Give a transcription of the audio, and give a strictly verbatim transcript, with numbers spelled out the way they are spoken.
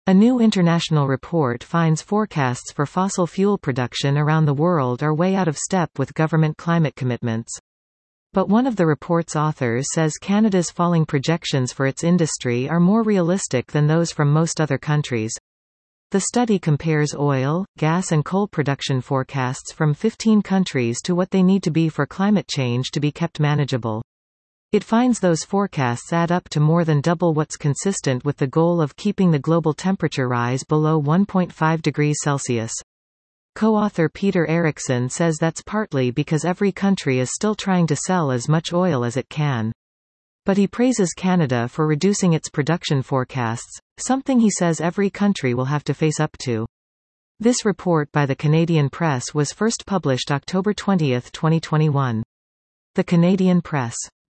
A new international report finds forecasts for fossil fuel production around the world are way out of step with government climate commitments. But one of the report's authors says Canada's falling projections for its industry are more realistic than those from most other countries. The study compares oil, gas and coal production forecasts from fifteen countries to what they need to be for climate change to be kept manageable. It finds those forecasts add up to more than double what's consistent with the goal of keeping the global temperature rise below one point five degrees Celsius. Co-author Peter Erickson says that's partly because every country is still trying to sell as much oil as it can. But he praises Canada for reducing its production forecasts, something he says every country will have to face up to. This report by the Canadian Press was first published October twentieth, twenty twenty-one. The Canadian Press.